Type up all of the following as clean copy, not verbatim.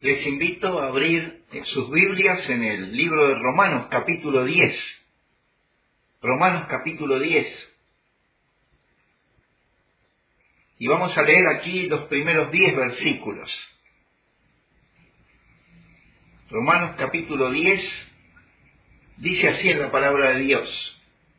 Les invito a abrir sus Biblias en el libro de Romanos capítulo 10. Romanos capítulo 10. Y vamos a leer aquí los primeros 10 versículos. Romanos capítulo 10 dice así en la palabra de Dios: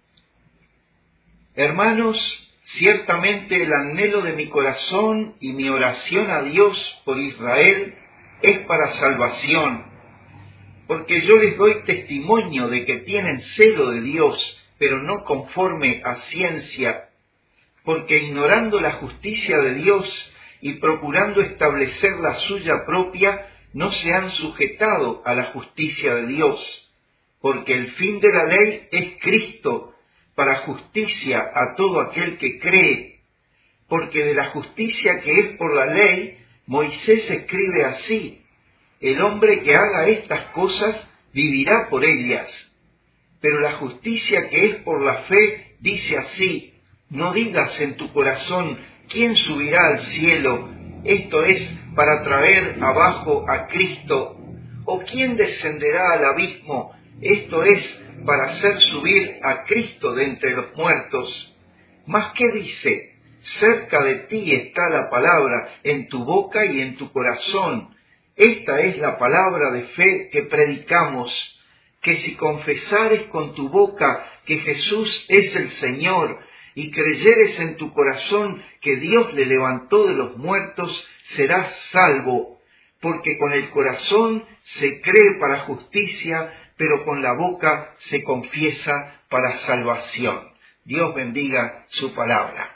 Hermanos, ciertamente el anhelo de mi corazón y mi oración a Dios por Israel es para salvación, porque yo les doy testimonio de que tienen celo de Dios, pero no conforme a ciencia, porque ignorando la justicia de Dios y procurando establecer la suya propia, no se han sujetado a la justicia de Dios, porque el fin de la ley es Cristo, para justicia a todo aquel que cree, porque de la justicia que es por la ley, Moisés escribe así: el hombre que haga estas cosas vivirá por ellas. Pero la justicia que es por la fe dice así: no digas en tu corazón, ¿quién subirá al cielo? Esto es, para traer abajo a Cristo. ¿O quién descenderá al abismo? Esto es, para hacer subir a Cristo de entre los muertos. Mas ¿qué dice? Cerca de ti está la palabra, en tu boca y en tu corazón. Esta es la palabra de fe que predicamos, que si confesares con tu boca que Jesús es el Señor y creyeres en tu corazón que Dios le levantó de los muertos, serás salvo, porque con el corazón se cree para justicia, pero con la boca se confiesa para salvación. Dios bendiga su palabra.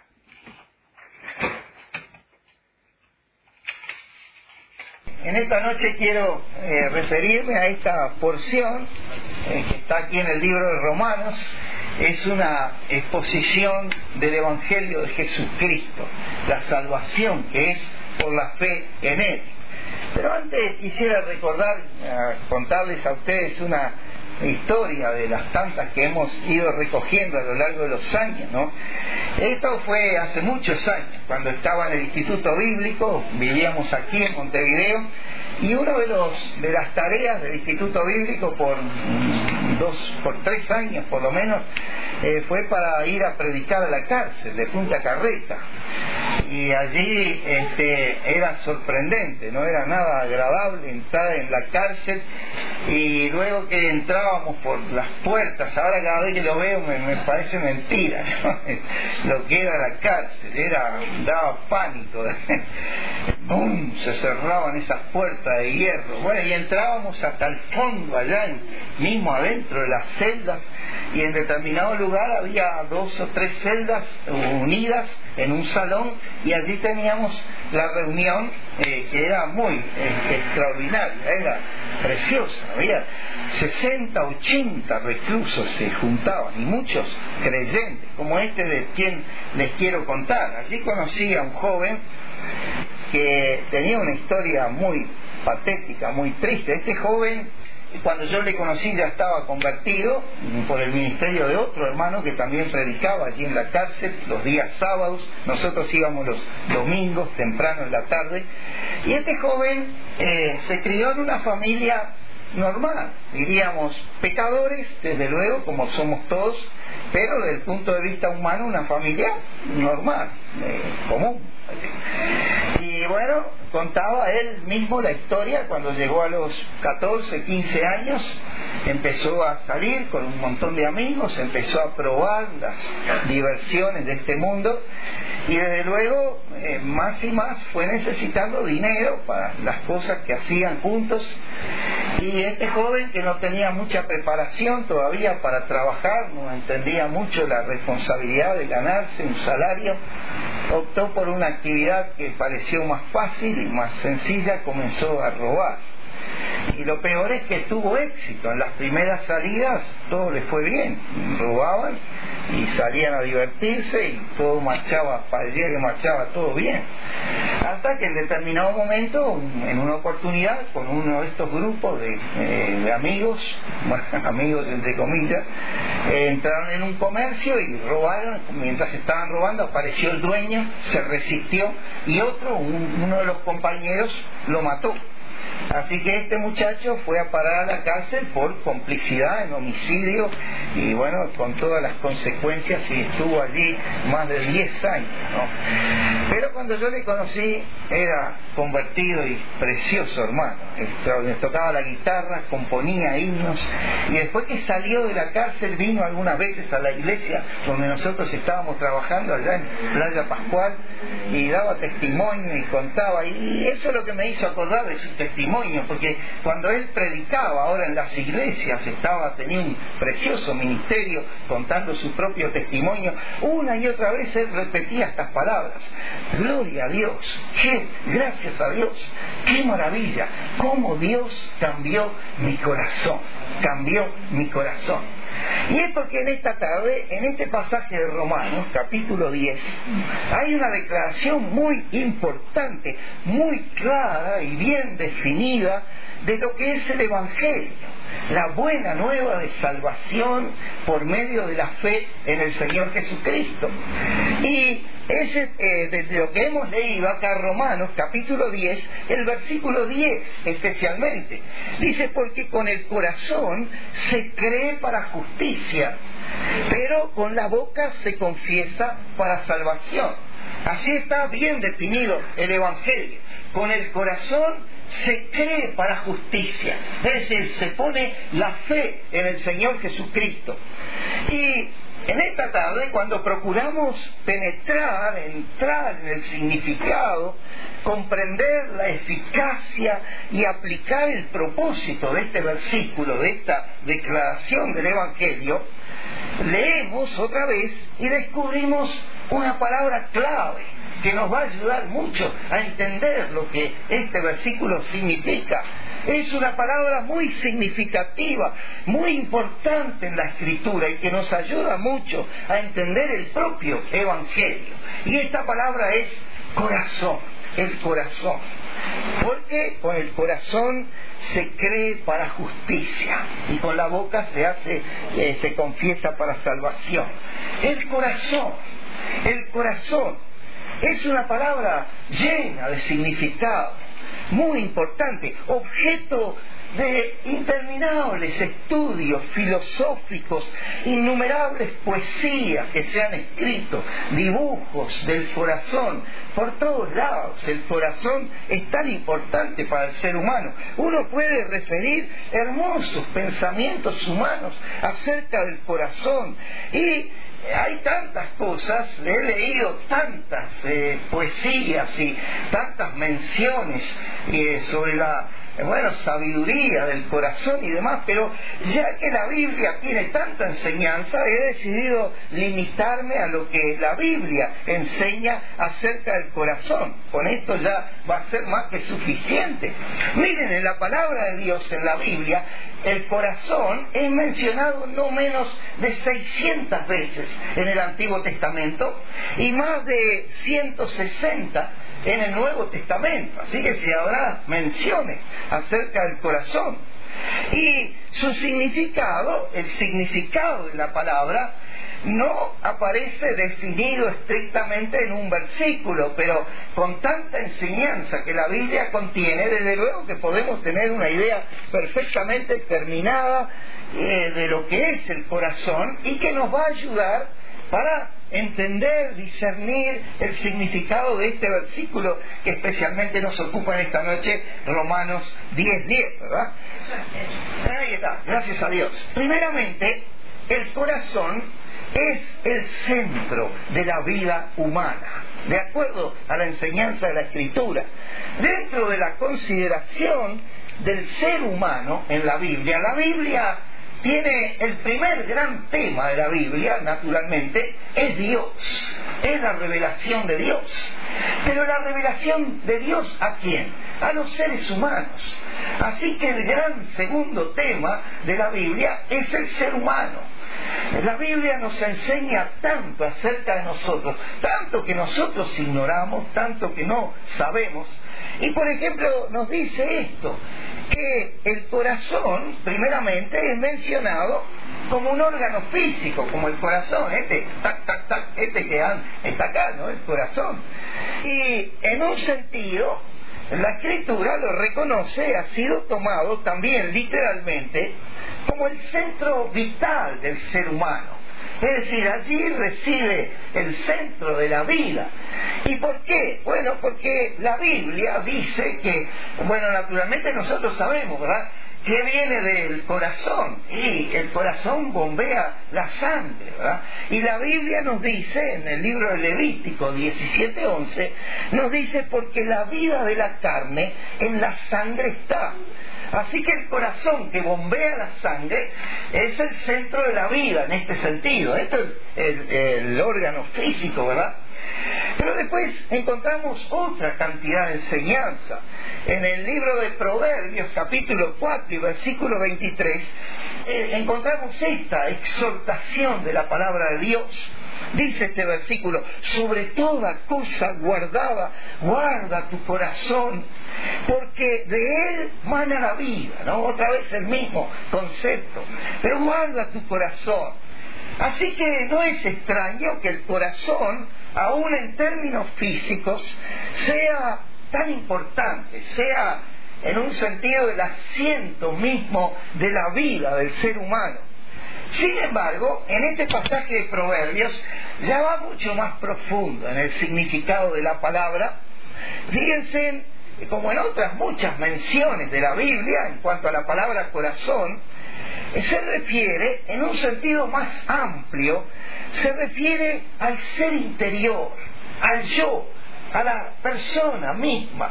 En esta noche quiero referirme a esta porción que está aquí en el libro de Romanos. Es una exposición del Evangelio de Jesucristo, la salvación que es por la fe en Él. Pero antes quisiera contarles a ustedes una historia de las tantas que hemos ido recogiendo a lo largo de los años, ¿no? Esto fue hace muchos años, cuando estaba en el Instituto Bíblico, vivíamos aquí en Montevideo, y una de las tareas del Instituto Bíblico por 3 años por lo menos, fue para ir a predicar a la cárcel de Punta Carreta. Y allí era sorprendente, no era nada agradable entrar en la cárcel, y luego que entrábamos por las puertas, ahora cada vez que lo veo me parece mentira, ¿no? Lo que era la cárcel, daba pánico. ¡Bum! Se cerraban esas puertas de hierro. Bueno, y entrábamos hasta el fondo, allá mismo adentro de las celdas, y en determinado lugar había 2 o 3 celdas unidas en un salón, y allí teníamos la reunión que era muy extraordinaria, era preciosa. Había 60, 80 reclusos se juntaban, y muchos creyentes, como este de quien les quiero contar. Allí conocí a un joven que tenía una historia muy patética, muy triste. Este joven, cuando yo le conocí, ya estaba convertido por el ministerio de otro hermano que también predicaba allí en la cárcel los días sábados. Nosotros íbamos los domingos temprano en la tarde, y este joven se crió en una familia normal, diríamos pecadores, desde luego, como somos todos, pero desde el punto de vista humano una familia normal, común. Y bueno, contaba él mismo la historia. Cuando llegó a los 14, 15 años, empezó a salir con un montón de amigos, empezó a probar las diversiones de este mundo, y desde luego más y más fue necesitando dinero para las cosas que hacían juntos. Y este joven, que no tenía mucha preparación todavía para trabajar, no entendía mucho la responsabilidad de ganarse un salario, optó por una actividad que pareció más fácil y más sencilla: comenzó a robar. Y lo peor es que tuvo éxito. En las primeras salidas todo les fue bien, robaban y salían a divertirse, y todo parecía que marchaba todo bien, hasta que en determinado momento, en una oportunidad, con uno de estos grupos de amigos, amigos entre comillas, entraron en un comercio y robaron. Mientras estaban robando, apareció el dueño, se resistió, y uno de los compañeros lo mató. Así que este muchacho fue a parar a la cárcel por complicidad en homicidio y bueno, con todas las consecuencias, y estuvo allí más de 10 años, ¿no? Pero cuando yo le conocí era convertido y precioso hermano. Me tocaba la guitarra, componía himnos, y después que salió de la cárcel vino algunas veces a la iglesia donde nosotros estábamos trabajando allá en Playa Pascual y daba testimonio y contaba, y eso es lo que me hizo acordar de su testimonio, porque cuando él predicaba ahora en las iglesias tenía un precioso ministerio contando su propio testimonio. Una y otra vez él repetía estas palabras: gloria a Dios, gracias a Dios, qué maravilla, cómo Dios cambió mi corazón, cambió mi corazón. Y es porque en esta tarde, en este pasaje de Romanos, capítulo 10, hay una declaración muy importante, muy clara y bien definida de lo que es el Evangelio, la buena nueva de salvación por medio de la fe en el Señor Jesucristo. Y desde lo que hemos leído acá, Romanos capítulo 10, el versículo 10 especialmente, dice: porque con el corazón se cree para justicia, pero con la boca se confiesa para salvación. Así está bien definido el Evangelio. Con el corazón se cree para justicia, es decir, se pone la fe en el Señor Jesucristo. Y en esta tarde, cuando procuramos entrar en el significado, comprender la eficacia y aplicar el propósito de este versículo, de esta declaración del Evangelio, leemos otra vez y descubrimos una palabra clave que nos va a ayudar mucho a entender lo que este versículo significa. Es una palabra muy significativa, muy importante en la Escritura y que nos ayuda mucho a entender el propio Evangelio. Y esta palabra es corazón, el corazón. Porque con el corazón se cree para justicia y con la boca se confiesa para salvación. El corazón es una palabra llena de significado, muy importante, objeto de interminables estudios filosóficos, innumerables poesías que se han escrito, dibujos del corazón por todos lados. El corazón es tan importante para el ser humano. Uno puede referir hermosos pensamientos humanos acerca del corazón, y hay tantas cosas, he leído tantas poesías y tantas menciones sobre la sabiduría del corazón y demás, pero ya que la Biblia tiene tanta enseñanza, he decidido limitarme a lo que la Biblia enseña acerca del corazón. Con esto ya va a ser más que suficiente. Miren, en la palabra de Dios en la Biblia, el corazón es mencionado no menos de 600 veces en el Antiguo Testamento y más de 160 en el Nuevo Testamento. Así que si habrá menciones acerca del corazón. Y su significado, el significado de la palabra, no aparece definido estrictamente en un versículo, pero con tanta enseñanza que la Biblia contiene, desde luego que podemos tener una idea perfectamente terminada de lo que es el corazón, y que nos va a ayudar para entender, discernir el significado de este versículo que especialmente nos ocupa en esta noche, Romanos 10:10, ¿verdad? Ahí está, gracias a Dios. Primeramente, el corazón es el centro de la vida humana, de acuerdo a la enseñanza de la Escritura. Dentro de la consideración del ser humano en la Biblia tiene el primer gran tema de la Biblia, naturalmente, es Dios, es la revelación de Dios. Pero la revelación de Dios, ¿a quién? A los seres humanos. Así que el gran segundo tema de la Biblia es el ser humano. La Biblia nos enseña tanto acerca de nosotros, tanto que nosotros ignoramos, tanto que no sabemos. Y por ejemplo nos dice esto, que el corazón primeramente es mencionado como un órgano físico, como el corazón, tac, tac, tac, que está acá, ¿no? El corazón. Y en un sentido la Escritura lo reconoce, ha sido tomado también literalmente como el centro vital del ser humano. Es decir, allí reside el centro de la vida. ¿Y por qué? Bueno, porque la Biblia dice que, bueno, naturalmente nosotros sabemos, ¿verdad?, que viene del corazón, y el corazón bombea la sangre, ¿verdad? Y la Biblia nos dice, en el libro de Levítico 17:11, nos dice, porque la vida de la carne en la sangre está. Así que el corazón que bombea la sangre es el centro de la vida en este sentido. Esto es el órgano físico, ¿verdad? Pero después encontramos otra cantidad de enseñanza. En el libro de Proverbios, capítulo 4 y versículo 23, encontramos esta exhortación de la palabra de Dios. Dice este versículo: sobre toda cosa guardada, guarda tu corazón, porque de él mana la vida, ¿no? Otra vez el mismo concepto, pero guarda tu corazón. Así que no es extraño que el corazón, aún en términos físicos, sea tan importante, sea en un sentido el asiento mismo de la vida del ser humano. Sin embargo, en este pasaje de Proverbios ya va mucho más profundo en el significado de la palabra. Fíjense, como en otras muchas menciones de la Biblia en cuanto a la palabra corazón, se refiere, en un sentido más amplio, se refiere al ser interior, al yo, a la persona misma,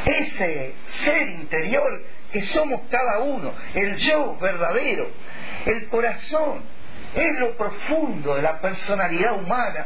ese ser interior que somos cada uno, el yo verdadero. El corazón es lo profundo de la personalidad humana,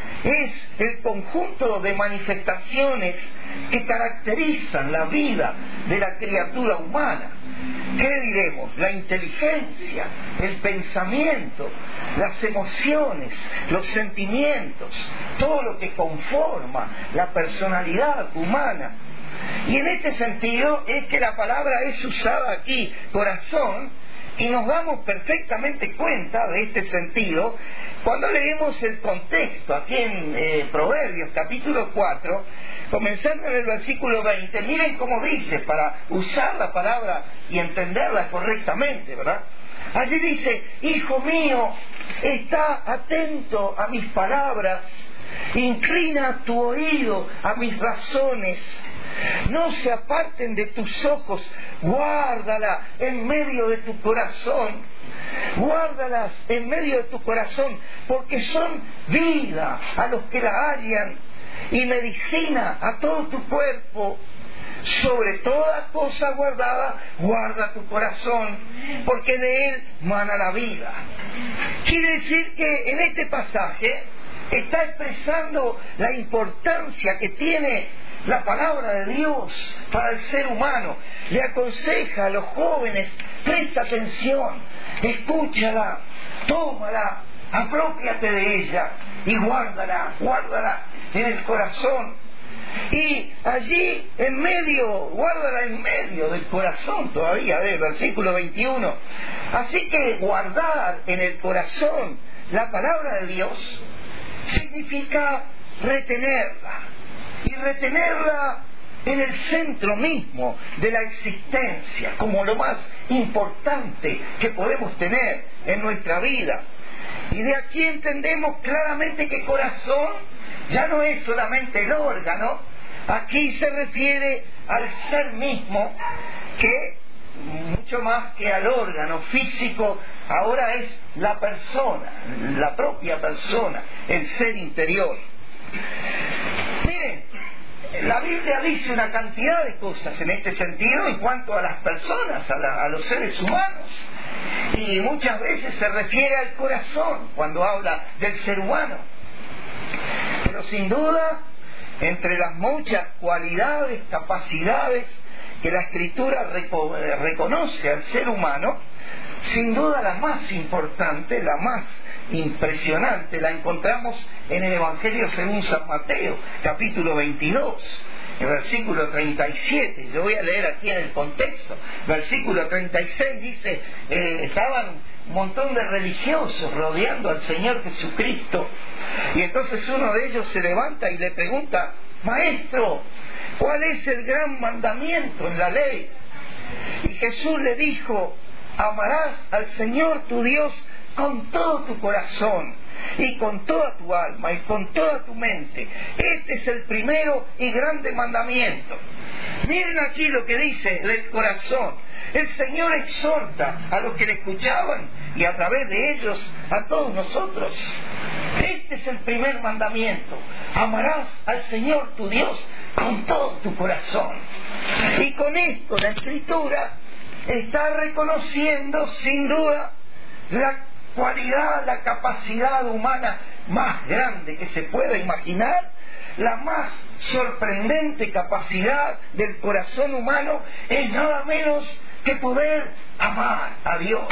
es el conjunto de manifestaciones que caracterizan la vida de la criatura humana. ¿Qué diremos? La inteligencia, el pensamiento, las emociones, los sentimientos, todo lo que conforma la personalidad humana. Y en este sentido es que la palabra es usada aquí, corazón, y nos damos perfectamente cuenta de este sentido cuando leemos el contexto aquí en Proverbios capítulo 4, comenzando en el versículo 20. Miren cómo dice, para usar la palabra y entenderla correctamente, ¿verdad? Allí dice: hijo mío, está atento a mis palabras, inclina tu oído a mis razones, no se aparten de tus ojos, guárdala en medio de tu corazón, guárdalas en medio de tu corazón, porque son vida a los que la hallan y medicina a todo tu cuerpo. Sobre toda cosa guardada, guarda tu corazón, porque de él mana la vida. Quiere decir que en este pasaje está expresando la importancia que tiene la palabra de Dios para el ser humano. Le aconseja a los jóvenes: presta atención, escúchala, tómala, aprópiate de ella y guárdala en el corazón. Y allí en medio, guárdala en medio del corazón todavía, del versículo 21. Así que guardar en el corazón la palabra de Dios significa retenerla, y retenerla en el centro mismo de la existencia, como lo más importante que podemos tener en nuestra vida. Y de aquí entendemos claramente que corazón ya no es solamente el órgano, aquí se refiere al ser mismo, que mucho más que al órgano físico, ahora es la persona, la propia persona, el ser interior. Miren, la Biblia dice una cantidad de cosas en este sentido en cuanto a las personas, a los seres humanos. Y muchas veces se refiere al corazón cuando habla del ser humano. Pero sin duda, entre las muchas cualidades, capacidades que la Escritura reconoce al ser humano, sin duda la más importante, la más impresionante, la encontramos en el Evangelio según San Mateo, capítulo 22, el versículo 37. Yo voy a leer aquí en el contexto. Versículo 36 dice: estaban un montón de religiosos rodeando al Señor Jesucristo, y entonces uno de ellos se levanta y le pregunta: Maestro, ¿cuál es el gran mandamiento en la ley? Y Jesús le dijo: amarás al Señor tu Dios con todo tu corazón, y con toda tu alma, y con toda tu mente. Este es el primero y grande mandamiento. Miren aquí lo que dice del corazón. El Señor exhorta a los que le escuchaban y a través de ellos a todos nosotros. Este es el primer mandamiento: amarás al Señor tu Dios con todo tu corazón. Y con esto la Escritura está reconociendo sin duda la cualidad, la capacidad humana más grande que se pueda imaginar. La más sorprendente capacidad del corazón humano es nada menos que poder amar a Dios,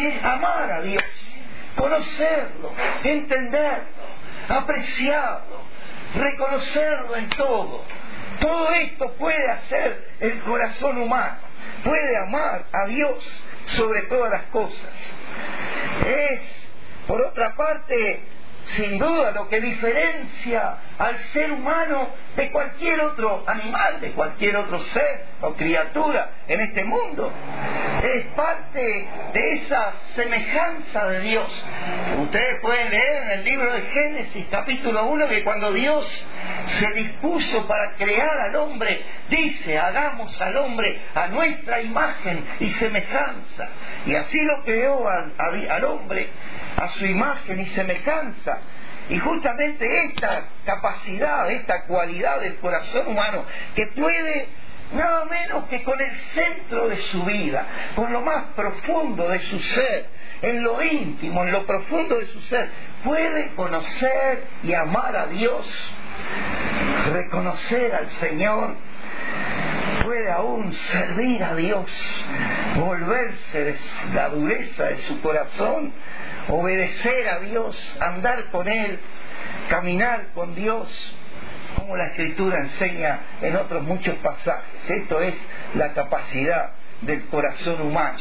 conocerlo, entenderlo, apreciarlo, reconocerlo en todo. Todo esto puede hacer el corazón humano, puede amar a Dios sobre todas las cosas. Es, por otra parte, sin duda lo que diferencia al ser humano de cualquier otro animal, de cualquier otro ser o criatura en este mundo. Es parte de esa semejanza de Dios. Ustedes pueden leer en el libro de Génesis capítulo 1 que cuando Dios se dispuso para crear al hombre, dice: hagamos al hombre a nuestra imagen y semejanza. Y así lo creó al hombre a su imagen y semejanza. Y justamente esta capacidad, esta cualidad del corazón humano, que puede nada menos que con el centro de su vida, con lo más profundo de su ser, en lo íntimo, en lo profundo de su ser, puede conocer y amar a Dios, reconocer al Señor, puede aún servir a Dios, volverse de la dureza de su corazón, obedecer a Dios, andar con Él, caminar con Dios, como la Escritura enseña en otros muchos pasajes. Esto es la capacidad del corazón humano.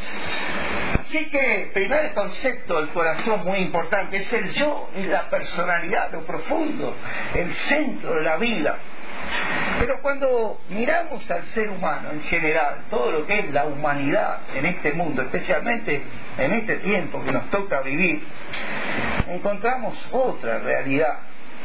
Así que el primer concepto del corazón muy importante es el yo, es la personalidad, lo profundo, el centro de la vida. Pero cuando miramos al ser humano en general, todo lo que es la humanidad en este mundo, especialmente en este tiempo que nos toca vivir, encontramos otra realidad.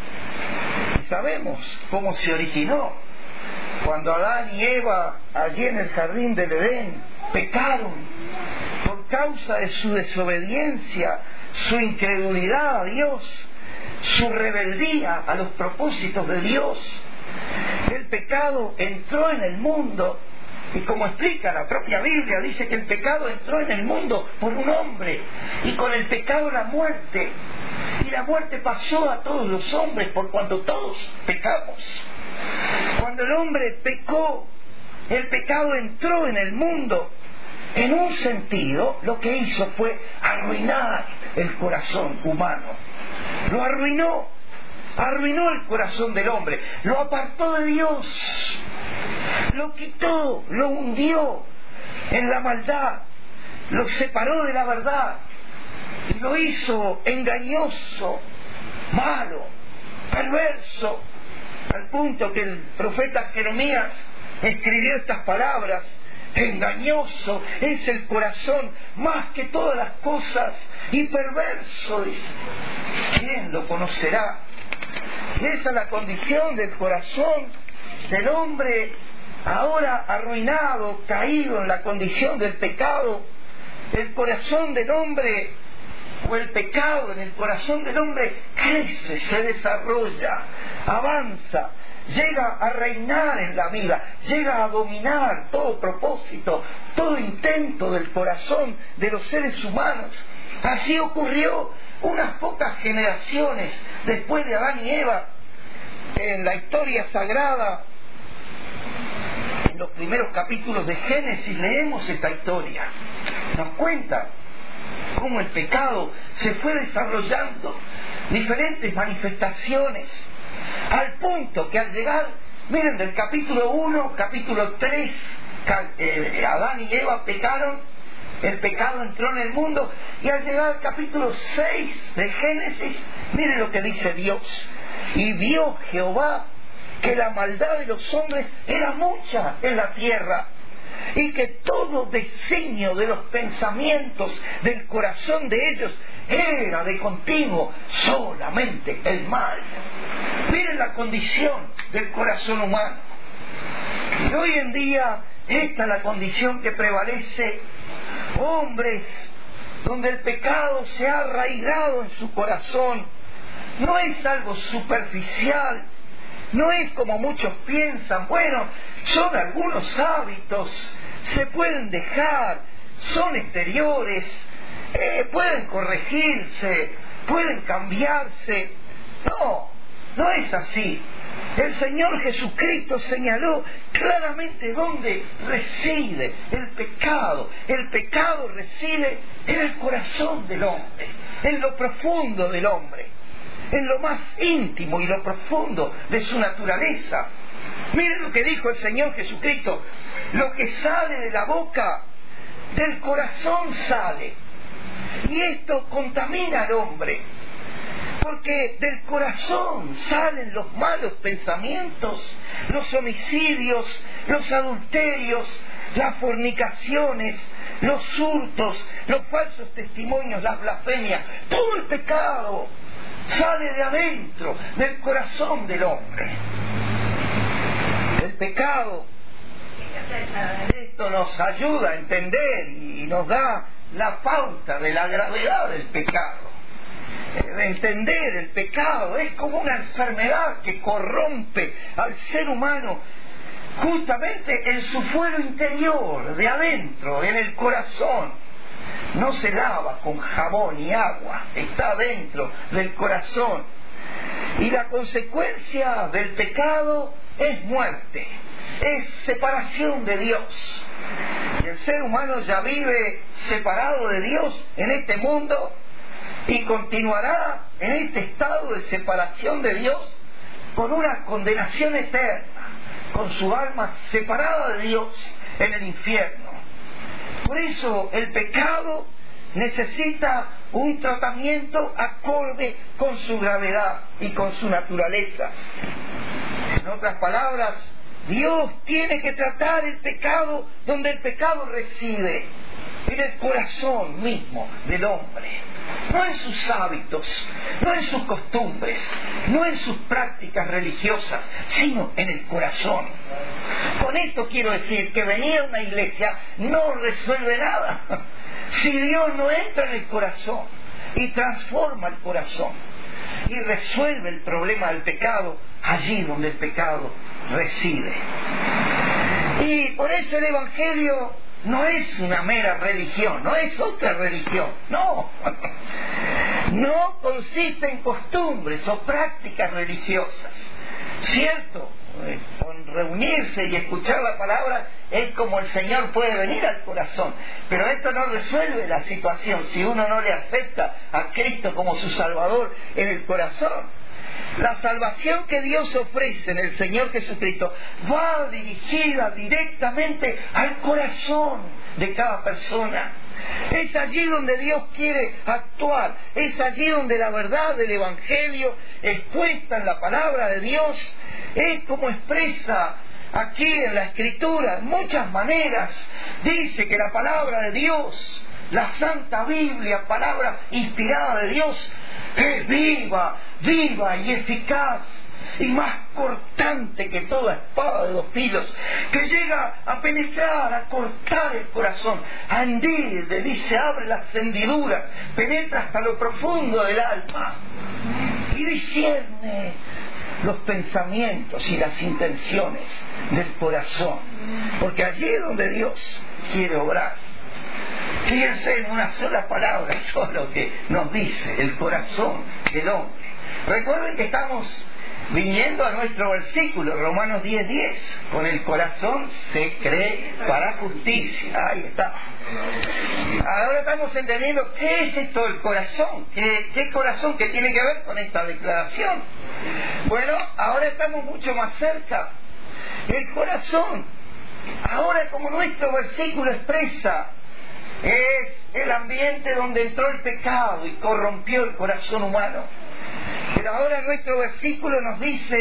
Y sabemos cómo se originó. Cuando Adán y Eva, allí en el jardín del Edén, pecaron por causa de su desobediencia, su incredulidad a Dios, su rebeldía a los propósitos de Dios. El pecado entró en el mundo, y como explica la propia Biblia, dice que el pecado entró en el mundo por un hombre, y con el pecado la muerte, y la muerte pasó a todos los hombres por cuanto todos pecamos. Cuando el hombre pecó, el pecado entró en el mundo. En un sentido, lo que hizo fue arruinar el corazón humano. Lo arruinó el corazón del hombre, lo apartó de Dios, lo quitó, lo hundió en la maldad, lo separó de la verdad y lo hizo engañoso, malo, perverso, al punto que el profeta Jeremías escribió estas palabras: engañoso es el corazón más que todas las cosas y perverso, dice. ¿Quién lo conocerá? Y esa es la condición del corazón del hombre ahora arruinado, caído en la condición del pecado. El corazón del hombre, o el pecado en el corazón del hombre, crece, se desarrolla, avanza, llega a reinar en la vida, llega a dominar todo propósito, todo intento del corazón de los seres humanos. Así ocurrió unas pocas generaciones después de Adán y Eva. En la historia sagrada, en los primeros capítulos de Génesis, leemos esta historia. Nos cuenta cómo el pecado se fue desarrollando, diferentes manifestaciones, al punto que al llegar, miren, del capítulo 1, capítulo 3, Adán y Eva pecaron, el pecado entró en el mundo, y al llegar al capítulo 6 de Génesis, miren lo que dice Dios: y vio Jehová que la maldad de los hombres era mucha en la tierra, y que todo designio de los pensamientos del corazón de ellos era de continuo solamente el mal. Miren la condición del corazón humano. Y hoy en día esta es la condición que prevalece. Hombres donde el pecado se ha arraigado en su corazón. No es algo superficial, no es como muchos piensan, bueno, son algunos hábitos, se pueden dejar, son exteriores, pueden corregirse, pueden cambiarse. No es así. El Señor Jesucristo señaló claramente dónde reside el pecado. El pecado reside en el corazón del hombre, en lo profundo del hombre, en lo más íntimo y lo profundo de su naturaleza. Miren lo que dijo el Señor Jesucristo: lo que sale de la boca, del corazón sale. Y esto contamina al hombre, porque del corazón salen los malos pensamientos, los homicidios, los adulterios, las fornicaciones, los hurtos, los falsos testimonios, las blasfemias. Todo el pecado sale de adentro, del corazón del hombre. El pecado, esto nos ayuda a entender y nos da la pauta de la gravedad del pecado. Entender el pecado es como una enfermedad que corrompe al ser humano justamente en su fuero interior, de adentro, en el corazón. No se lava con jabón y agua, está dentro del corazón. Y la consecuencia del pecado es muerte, es separación de Dios. Y el ser humano ya vive separado de Dios en este mundo y continuará en este estado de separación de Dios con una condenación eterna, con su alma separada de Dios en el infierno. Por eso el pecado necesita un tratamiento acorde con su gravedad y con su naturaleza. En otras palabras, Dios tiene que tratar el pecado donde el pecado reside, en el corazón mismo del hombre. No en sus hábitos, no en sus costumbres, no en sus prácticas religiosas, sino en el corazón. Con esto quiero decir que venir a una iglesia no resuelve nada si Dios no entra en el corazón y transforma el corazón y resuelve el problema del pecado allí donde el pecado reside. Y por eso el Evangelio no es una mera religión, no es otra religión, no. No consiste en costumbres o prácticas religiosas. Cierto, con reunirse y escuchar la palabra es como el Señor puede venir al corazón, pero esto no resuelve la situación si uno no le acepta a Cristo como su Salvador en el corazón. La salvación que Dios ofrece en el Señor Jesucristo va dirigida directamente al corazón de cada persona. Es allí donde Dios quiere actuar, es allí donde la verdad del Evangelio expuesta en la palabra de Dios es como expresa aquí en la Escritura, en muchas maneras. Dice que la palabra de Dios, la Santa Biblia, palabra inspirada de Dios, es viva y eficaz y más cortante que toda espada de 2 filos, que llega a penetrar, a cortar el corazón, a hendir, dice, abre las hendiduras, penetra hasta lo profundo del alma y discierne los pensamientos y las intenciones del corazón, porque allí es donde Dios quiere obrar. Fíjense en una sola palabra todo lo que nos dice el corazón del hombre. Recuerden que estamos viniendo a nuestro versículo, Romanos 10:10. Con el corazón se cree para justicia. Ahí está. Ahora estamos entendiendo qué es esto del corazón. ¿Qué corazón que tiene que ver con esta declaración? Bueno, ahora estamos mucho más cerca. El corazón, ahora como nuestro versículo expresa, es el ambiente donde entró el pecado y corrompió el corazón humano. Pero ahora nuestro versículo nos dice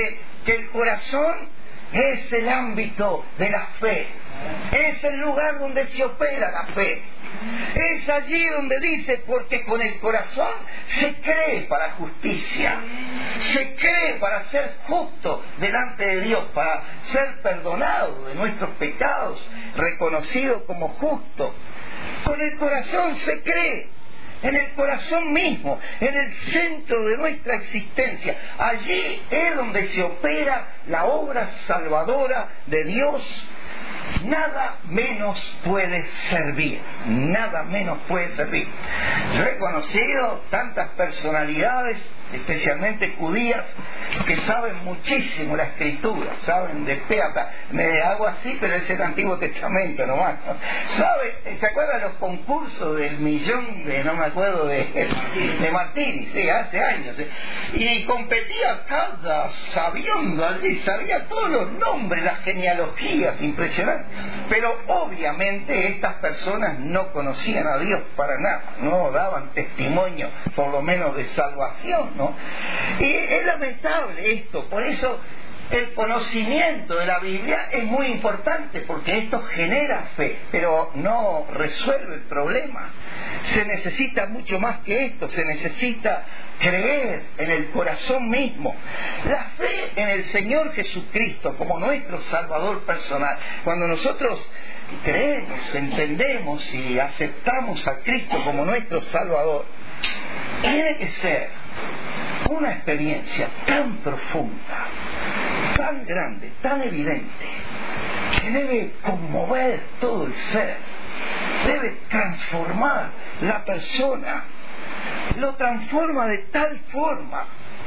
que el corazón es el ámbito de la fe. Es el lugar donde se opera la fe. Es allí donde dice, porque con el corazón se cree para justicia, se cree para ser justo delante de Dios, para ser perdonado de nuestros pecados, reconocido como justo. Con el corazón se cree, en el corazón mismo, en el centro de nuestra existencia. Allí es donde se opera la obra salvadora de Dios. Nada menos puede servir, nada menos puede servir. Yo he conocido tantas personalidades, especialmente judías, que saben muchísimo la Escritura, saben de pe a pa. Me hago así, pero es el Antiguo Testamento nomás, ¿no? ¿Se acuerdan los concursos del millón de, no me acuerdo, de Martini? Sí, hace años. Y competía cada sabiondo allí, sabía todos los nombres, las genealogías, impresionantes. Pero obviamente estas personas no conocían a Dios para nada, no daban testimonio, por lo menos de salvación, ¿no? Y es lamentable esto, por eso el conocimiento de la Biblia es muy importante, porque esto genera fe, pero no resuelve el problema. Se necesita mucho más que esto, se necesita creer en el corazón mismo. La fe en el Señor Jesucristo como nuestro Salvador personal. Cuando nosotros creemos, entendemos y aceptamos a Cristo como nuestro Salvador, tiene que ser una experiencia tan profunda, tan grande, tan evidente, que debe conmover todo el ser, debe transformar la persona, lo transforma de tal forma.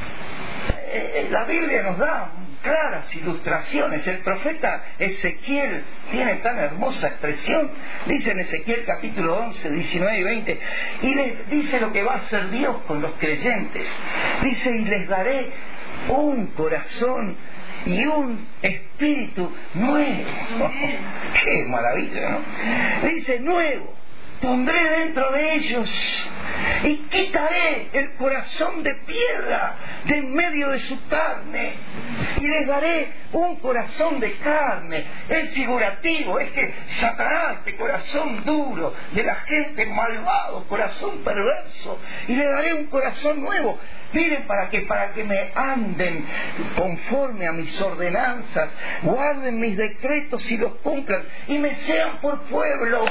La Biblia nos da claras ilustraciones. El profeta Ezequiel tiene tan hermosa expresión, dice en Ezequiel capítulo 11, 19 y 20, y les dice lo que va a hacer Dios con los creyentes. Dice, y les daré un corazón y un espíritu nuevo. ¡Qué maravilla!, ¿no? Dice, nuevo pondré dentro de ellos y quitaré el corazón de piedra de en medio de su carne y les daré un corazón de carne. Es figurativo, es que sacará este corazón duro de la gente malvado, corazón perverso, y le daré un corazón nuevo. Miren, para que me anden conforme a mis ordenanzas, guarden mis decretos y los cumplan, y me sean por pueblo,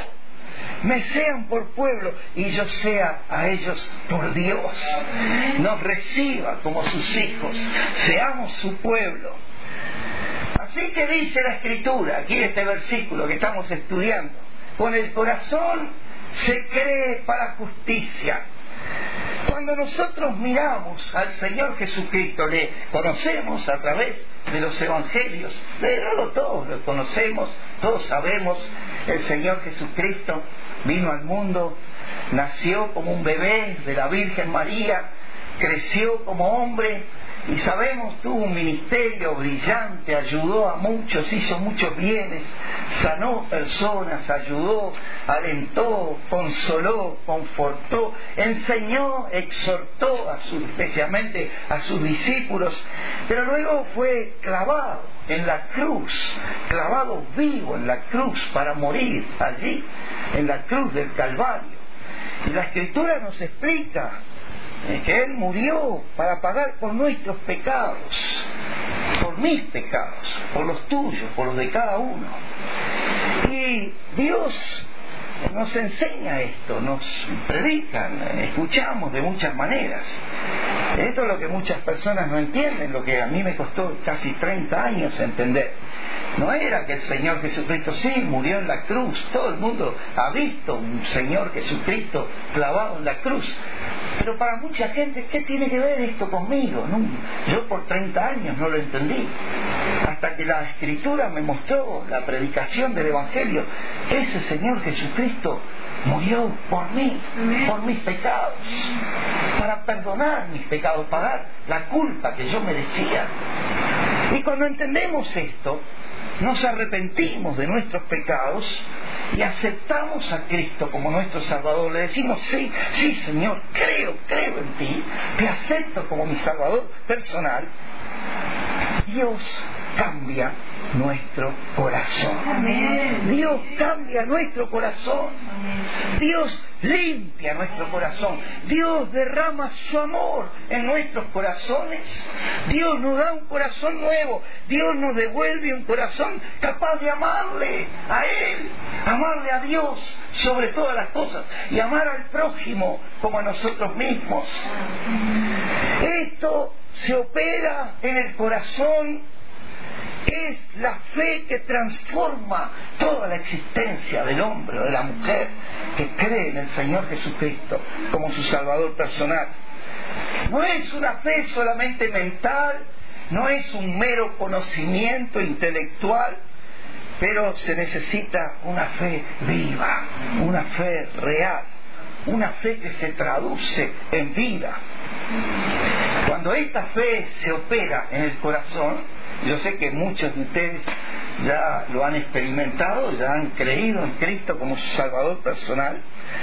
y yo sea a ellos por Dios. Nos reciba como sus hijos, seamos su pueblo. Así que dice la Escritura, aquí este versículo que estamos estudiando, con el corazón se cree para justicia. Cuando nosotros miramos al Señor Jesucristo, le conocemos a través de los evangelios, todos lo conocemos, todos sabemos, el Señor Jesucristo vino al mundo, nació como un bebé de la Virgen María, creció como hombre, y sabemos, tuvo un ministerio brillante, ayudó a muchos, hizo muchos bienes, sanó personas, ayudó, alentó, consoló, confortó, enseñó, exhortó especialmente a sus discípulos, pero luego fue clavado en la cruz, clavado vivo en la cruz para morir allí, en la cruz del Calvario. Y la Escritura nos explica que Él murió para pagar por nuestros pecados, por mis pecados, por los tuyos, por los de cada uno. Y Dios nos enseña esto, nos predican, escuchamos de muchas maneras. Esto es lo que muchas personas no entienden, lo que a mí me costó casi 30 años entender. No era que el Señor Jesucristo sí murió en la cruz, todo el mundo ha visto un Señor Jesucristo clavado en la cruz, pero para mucha gente, ¿qué tiene que ver esto conmigo? No, yo por 30 años no lo entendí, hasta que la Escritura me mostró la predicación del Evangelio. Ese Señor Jesucristo murió por mí, por mis pecados, para perdonar mis pecados, pagar la culpa que yo merecía. Y cuando entendemos esto, nos arrepentimos de nuestros pecados y aceptamos a Cristo como nuestro Salvador. Le decimos, sí, sí Señor, creo en ti, te acepto como mi Salvador personal. Dios cambia nuestro corazón. Amén. Dios cambia nuestro corazón. Dios limpia nuestro corazón. Dios derrama su amor en nuestros corazones. Dios nos da un corazón nuevo. Dios nos devuelve un corazón capaz de amarle a Él, amarle a Dios sobre todas las cosas y amar al prójimo como a nosotros mismos. Esto se opera en el corazón. Es la fe que transforma toda la existencia del hombre o de la mujer que cree en el Señor Jesucristo como su Salvador personal. No es una fe solamente mental, no es un mero conocimiento intelectual, pero se necesita una fe viva, una fe real, una fe que se traduce en vida. Cuando esta fe se opera en el corazón, yo sé que muchos de ustedes ya lo han experimentado, ya han creído en Cristo como su Salvador personal.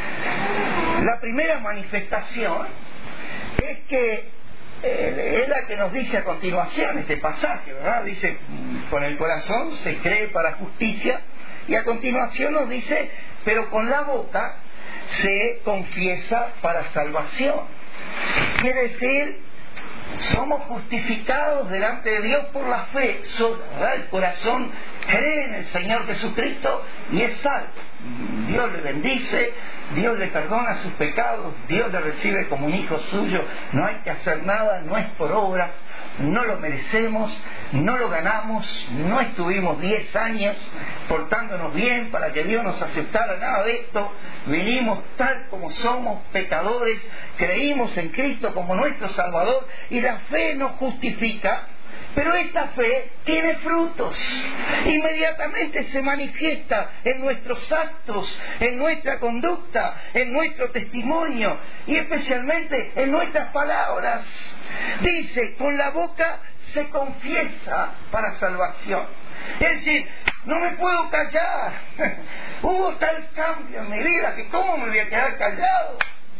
La primera manifestación es que es la que nos dice a continuación este pasaje, ¿verdad? Dice, con el corazón se cree para justicia, y a continuación nos dice, pero con la boca se confiesa para salvación. Quiere decir, somos justificados delante de Dios por la fe sola, ¿verdad? El corazón cree en el Señor Jesucristo y es salvo. Dios le bendice, Dios le perdona sus pecados, Dios le recibe como un hijo suyo. No hay que hacer nada, no es por obras, no lo merecemos, no lo ganamos, no estuvimos 10 años portándonos bien para que Dios nos aceptara, nada de esto. Vinimos tal como somos, pecadores, creímos en Cristo como nuestro Salvador y la fe nos justifica. Pero esta fe tiene frutos. Inmediatamente se manifiesta en nuestros actos, en nuestra conducta, en nuestro testimonio y especialmente en nuestras palabras. Dice, con la boca se confiesa para salvación. Es decir, no me puedo callar. Hubo tal cambio en mi vida que ¿cómo me voy a quedar callado?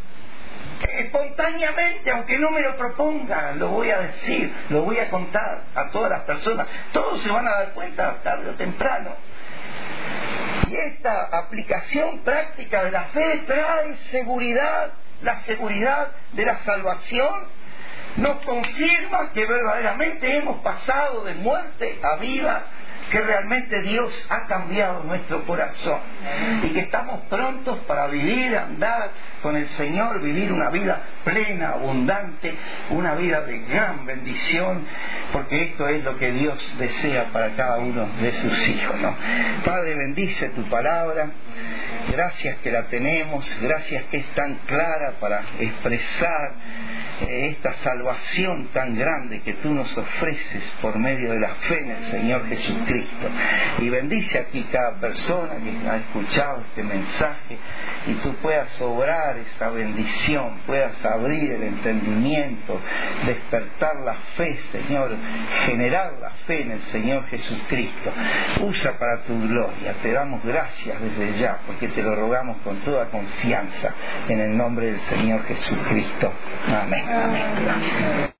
Espontáneamente, aunque no me lo proponga, lo voy a decir, lo voy a contar a todas las personas. Todos se van a dar cuenta tarde o temprano. Y esta aplicación práctica de la fe trae seguridad, la seguridad de la salvación. Nos confirma que verdaderamente hemos pasado de muerte a vida, que realmente Dios ha cambiado nuestro corazón y que estamos prontos para vivir, andar con el Señor, vivir una vida plena, abundante, una vida de gran bendición, porque esto es lo que Dios desea para cada uno de sus hijos, ¿no? Padre, bendice tu palabra. Gracias que la tenemos, gracias que es tan clara para expresar esta salvación tan grande que tú nos ofreces por medio de la fe en el Señor Jesucristo. Y bendice aquí cada persona que ha escuchado este mensaje y tú puedas obrar esa bendición, puedas abrir el entendimiento, despertar la fe, Señor, generar la fe en el Señor Jesucristo. Usa para tu gloria. Te damos gracias desde ya, porque te lo rogamos con toda confianza en el nombre del Señor Jesucristo. Amén. Amén. Gracias.